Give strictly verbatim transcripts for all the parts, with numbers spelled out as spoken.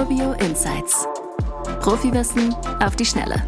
Urbio Insights. Profiwissen auf die Schnelle.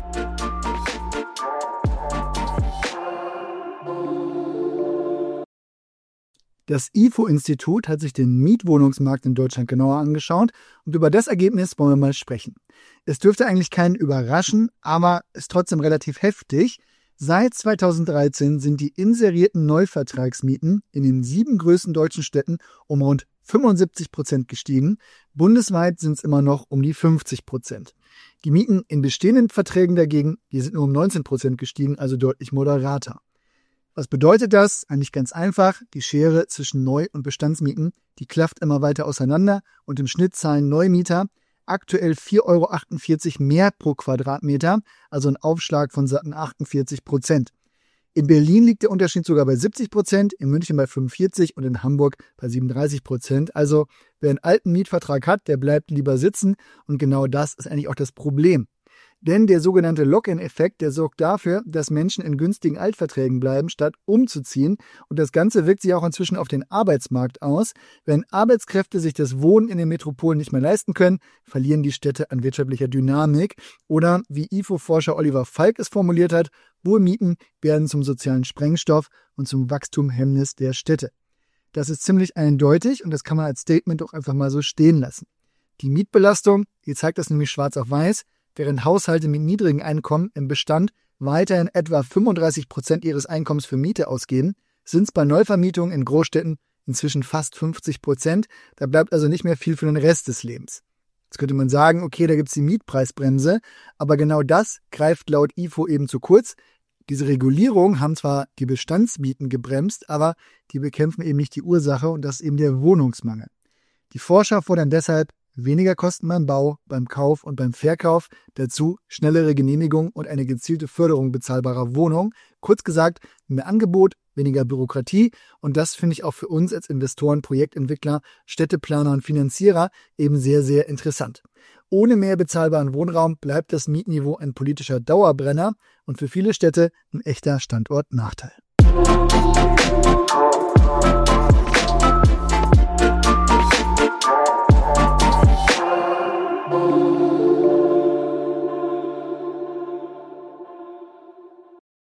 Das I F O-Institut hat sich den Mietwohnungsmarkt in Deutschland genauer angeschaut und über das Ergebnis wollen wir mal sprechen. Es dürfte eigentlich keinen überraschen, aber ist trotzdem relativ heftig. Seit zweitausenddreizehn sind die inserierten Neuvertragsmieten in den sieben größten deutschen Städten um rund fünfundsiebzig Prozent gestiegen. Bundesweit sind es immer noch um die fünfzig Prozent. Die Mieten in bestehenden Verträgen dagegen, die sind nur um neunzehn Prozent gestiegen, also deutlich moderater. Was bedeutet das? Eigentlich ganz einfach. Die Schere zwischen Neu- und Bestandsmieten, die klafft immer weiter auseinander und im Schnitt zahlen Neumieter aktuell vier Euro achtundvierzig mehr pro Quadratmeter, also ein Aufschlag von satten achtundvierzig Prozent. In Berlin liegt der Unterschied sogar bei siebzig Prozent, in München bei fünfundvierzig und in Hamburg bei siebenunddreißig Prozent. Also wer einen alten Mietvertrag hat, der bleibt lieber sitzen und genau das ist eigentlich auch das Problem. Denn der sogenannte Lock-in-Effekt, der sorgt dafür, dass Menschen in günstigen Altverträgen bleiben, statt umzuziehen. Und das Ganze wirkt sich auch inzwischen auf den Arbeitsmarkt aus. Wenn Arbeitskräfte sich das Wohnen in den Metropolen nicht mehr leisten können, verlieren die Städte an wirtschaftlicher Dynamik. Oder wie I F O-Forscher Oliver Falk es formuliert hat, hohe Mieten werden zum sozialen Sprengstoff und zum Wachstumhemmnis der Städte. Das ist ziemlich eindeutig und das kann man als Statement auch einfach mal so stehen lassen. Die Mietbelastung, die zeigt das nämlich schwarz auf weiß. Während Haushalte mit niedrigen Einkommen im Bestand weiterhin etwa fünfunddreißig Prozent ihres Einkommens für Miete ausgeben, sind es bei Neuvermietungen in Großstädten inzwischen fast fünfzig Prozent. Da bleibt also nicht mehr viel für den Rest des Lebens. Jetzt könnte man sagen, okay, da gibt es die Mietpreisbremse, aber genau das greift laut I F O eben zu kurz. Diese Regulierungen haben zwar die Bestandsmieten gebremst, aber die bekämpfen eben nicht die Ursache und das ist eben der Wohnungsmangel. Die Forscher fordern deshalb weniger Kosten beim Bau, beim Kauf und beim Verkauf, dazu schnellere Genehmigung und eine gezielte Förderung bezahlbarer Wohnungen. Kurz gesagt, mehr Angebot, weniger Bürokratie und das finde ich auch für uns als Investoren, Projektentwickler, Städteplaner und Finanzierer eben sehr, sehr interessant. Ohne mehr bezahlbaren Wohnraum bleibt das Mietniveau ein politischer Dauerbrenner und für viele Städte ein echter Standortnachteil.